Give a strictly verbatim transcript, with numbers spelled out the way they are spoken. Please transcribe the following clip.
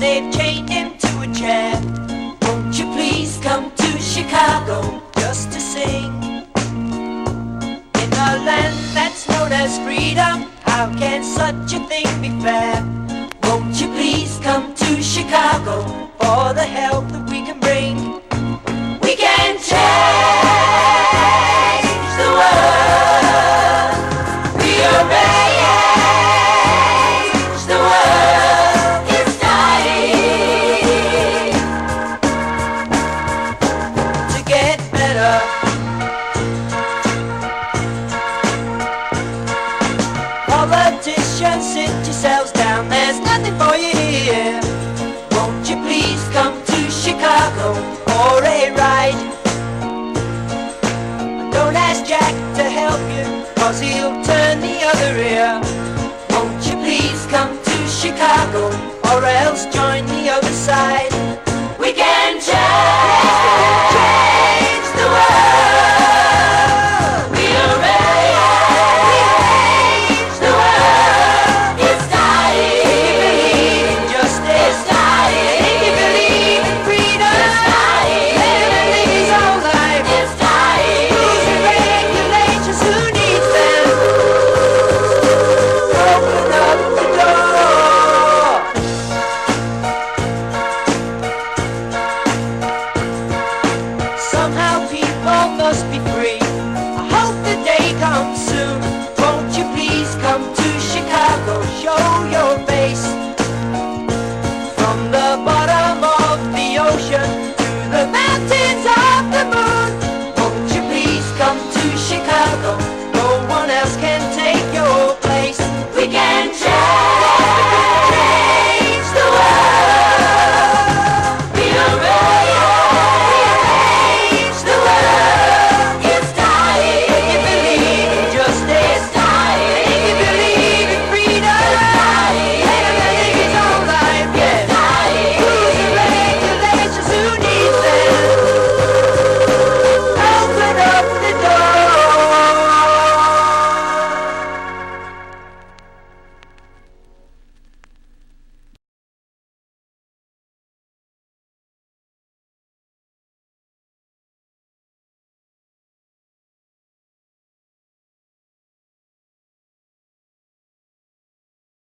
they've chained him to a chair. Won't you please come to Chicago just to sing? In a land that's known as freedom, how can such a thing be fair? Won't you please come to Chicago for the help that we can bring? We can change the world. Rearrange the world. It's dying to get better. Politicians, sit yourselves down, there's nothing for you here. Won't you please come to Chicago for a ride? Don't ask Jack to help you, cause he'll turn the other ear. Won't you please come to Chicago, or else join